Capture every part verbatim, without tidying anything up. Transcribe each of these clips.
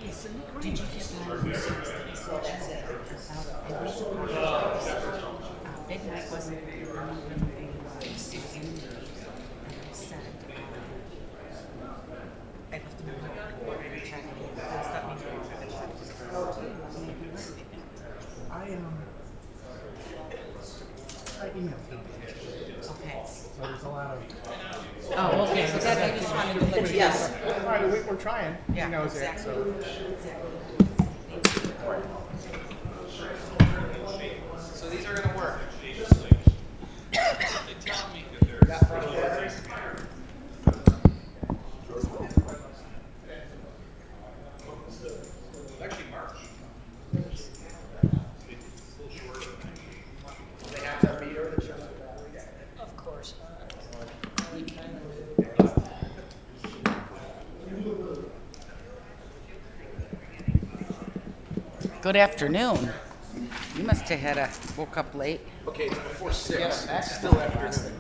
Did you get my Big Mike wasn't removing the six in me, and I said, I left him in the report and checked it. That's not me. I am. I emailed him. Okay. So there's a lot of. Oh, okay. So that I just wanted to let you know. Yes. All right, we, we're trying. Yeah, He knows exactly. it. So. So these are going to work. Actually, March. They have to meet her. Of course. Good afternoon. You must have had a woke up late. Okay, it's before six. That's still afternoon.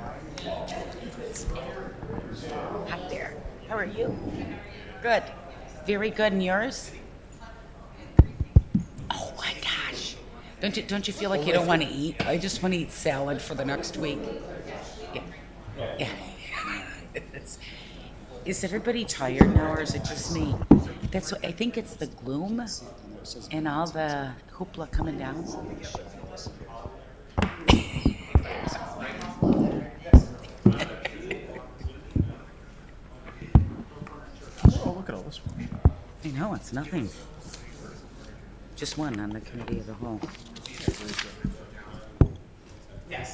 Hi there. How are you? Good. Very good. And yours? Oh my gosh. Don't you don't you feel like you don't want to eat? I just want to eat salad for the next week. Yeah. Yeah. It's- is everybody tired now, or is it just me? That's what I think. It's the gloom and all the hoopla coming down. Oh, look at all this one. I know, it's nothing. Just one on the committee of the whole. Yes.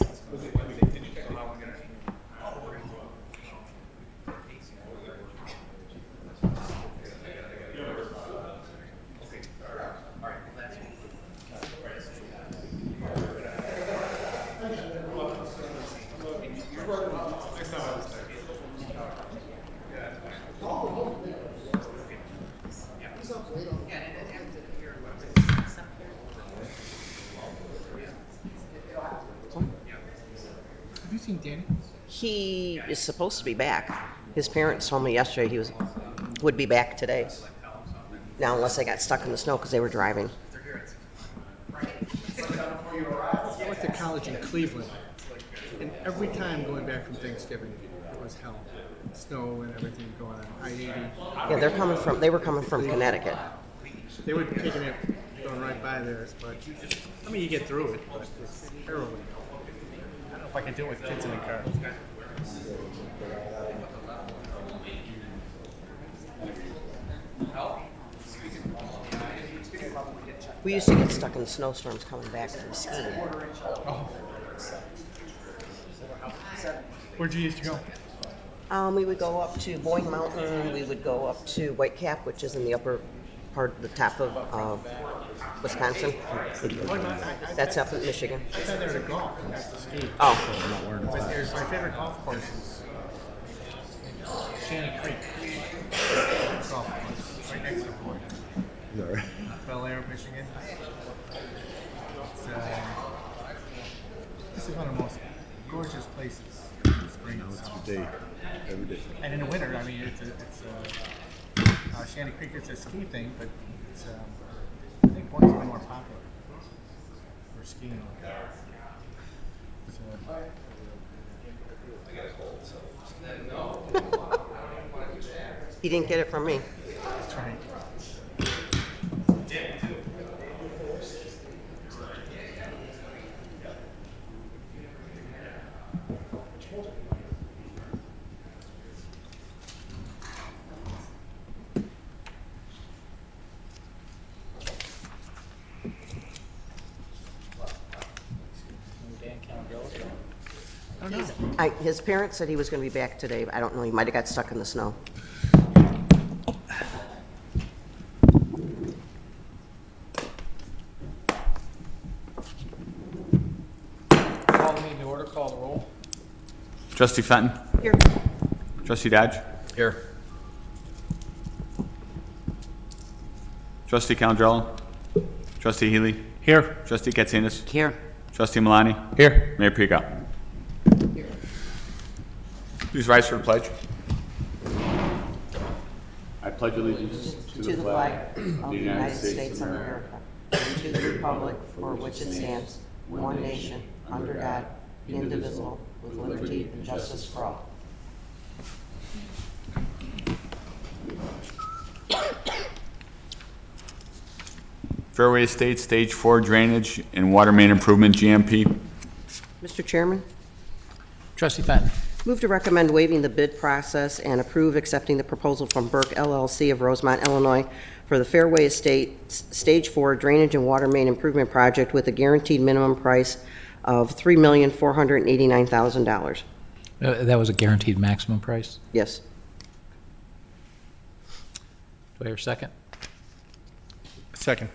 Have you seen Danny? He is supposed to be back. His parents told me yesterday he was would be back today. Now, unless they got stuck in the snow because they were driving. I went to college in Cleveland, and every time going back from Thanksgiving, it was hell. Snow and everything going on. I eighty. Yeah, they're coming from. They were coming from Connecticut. They were taking it, going right by theirs, but I mean, you get through it, but it's harrowing. I don't know if I can do it with kids in the car. We used to get stuck in snowstorms coming back from skiing. Oh. Where'd you used to go? Um, we would go up to Boyne Mountain. We would go up to White Cap, which is in the upper part, the top of uh, Wisconsin. That's up in Michigan. I thought they were to golf, not to ski. Oh, But there's my favorite golf course is Shanty Creek golf course, right next to Boyne. Bel Air, Michigan. It's, uh, this is one of the most gorgeous places. It's great. It's your day, every day. And in the winter, I mean, it's a, it's a, uh, Shanty Creek. It's a ski thing, but it's um, I think Boyne's a bit more popular for skiing. So, he didn't get it from me. that's right. I, his parents said he was going to be back today, but I don't know. He might have got stuck in the snow. Call the meeting to order. Call the roll. Trustee Fenton. Here. Trustee Dodge. Here. Trustee Calandrella. Trustee Healy. Here. Trustee Katsinas. Here. Trustee Malani. Here. Mayor Pico. Please rise for the pledge. I pledge allegiance to the flag of the United States of America and to the republic for which it stands, one nation, under God, indivisible, with liberty and justice for all. Fairway Estates Stage Four Drainage and Water Main Improvement, G M P. Mister Chairman, Trustee Fenton. move to recommend waiving the bid process and approve accepting the proposal from Burke L L C of Rosemont, Illinois for the Fairway Estates Stage Four Drainage and Water Main Improvement Project with a guaranteed minimum price of three million four hundred eighty-nine thousand dollars. Uh, That was a guaranteed maximum price. Yes. Do I hear a second? Second.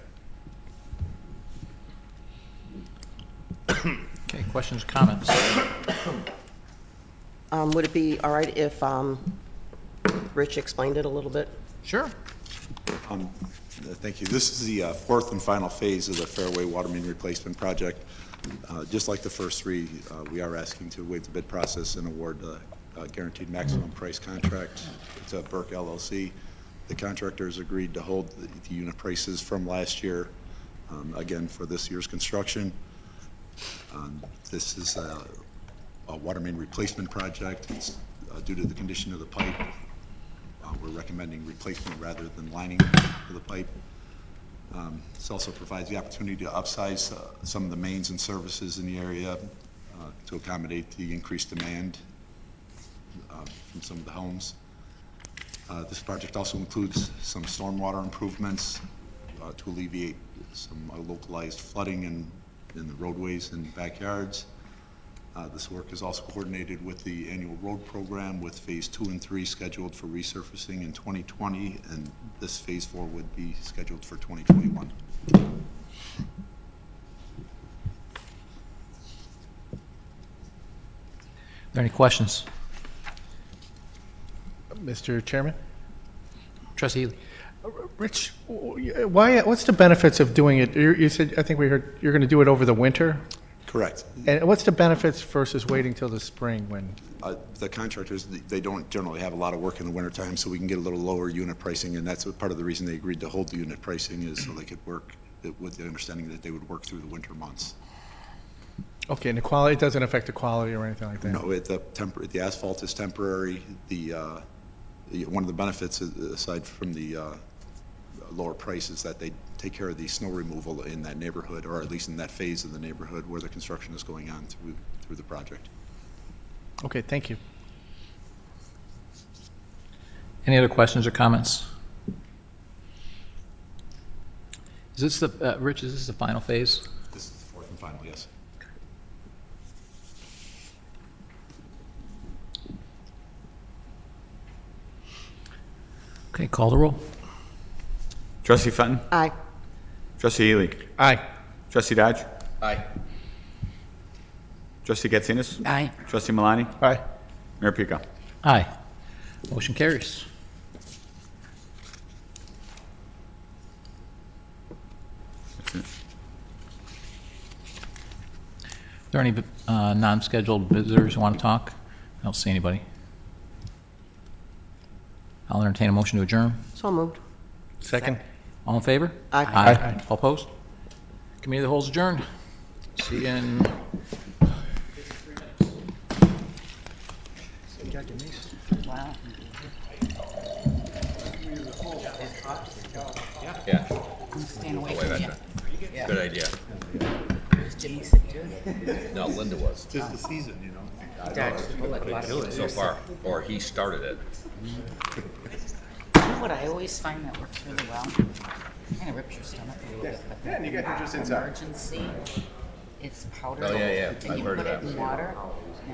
Okay, questions, comments? Um, Would it be all right if um, Rich explained it a little bit? Sure. Um, uh, Thank you. This is the uh, fourth and final phase of the Fairway Water Main Replacement Project. Uh, Just like the first three, uh, we are asking to waive the bid process and award the uh, guaranteed maximum price contract to Burke L L C. The contractors agreed to hold the the unit prices from last year, um, again, for this year's construction. Um, This is a a water main replacement project. It's uh, due to the condition of the pipe. Uh, We're recommending replacement rather than lining of the pipe. Um, This also provides the opportunity to upsize uh, some of the mains and services in the area uh, to accommodate the increased demand uh, from some of the homes. Uh, This project also includes some stormwater improvements uh, to alleviate some uh, localized flooding in, in the roadways and backyards. Uh, This work is also coordinated with the annual road program, with Phase Two and Three scheduled for resurfacing in twenty twenty, and this Phase Four would be scheduled for twenty twenty-one. Are there any questions? Mister Chairman? Trustee Healy. Rich, why, what's the benefits of doing it? You you said, I think we heard, you're going to do it over the winter? Correct. And what's the benefits versus waiting till the spring when? Uh, The contractors, they don't generally have a lot of work in the wintertime, so we can get a little lower unit pricing, and that's what- part of the reason they agreed to hold the unit pricing is so they could work it with the understanding that they would work through the winter months. Okay, and the quality, it doesn't affect the quality or anything like that? No, it, the tempor, the asphalt is temporary. The, uh, the, one of the benefits, uh, aside from the, uh, lower price, is that they take care of the snow removal in that neighborhood, or at least in that phase of the neighborhood where the construction is going on through, through the project. Okay, thank you. Any other questions or comments? Is this the, uh, Rich, is this the final phase? This is the fourth and final, yes. Okay, call the roll. Trustee Fenton. Aye. Trustee Healy. Aye. Trustee Dodge. Aye. Trustee Katsinas. Aye. Trustee Malani. Aye. Mayor Pica. Aye. Motion carries. Are there any uh, non-scheduled visitors who want to talk? I don't see anybody. I'll entertain a motion to adjourn. So moved. Second? All in favor? Aye. Aye. All opposed? Committee of the Whole is adjourned. See you in Wow. Yeah, I'm staying away way from back you. then. Good idea. Is Jimmy sick too? No, Linda was, Tis the season, you know. Dodged the bullet. A lot of people so far, or he started it. You know what I always find that works really well? Kind of rips your stomach a little bit. But yeah, and you got your juice inside. Emergency, it's powder. Oh, yeah, yeah, And I've you heard put of it that. in water,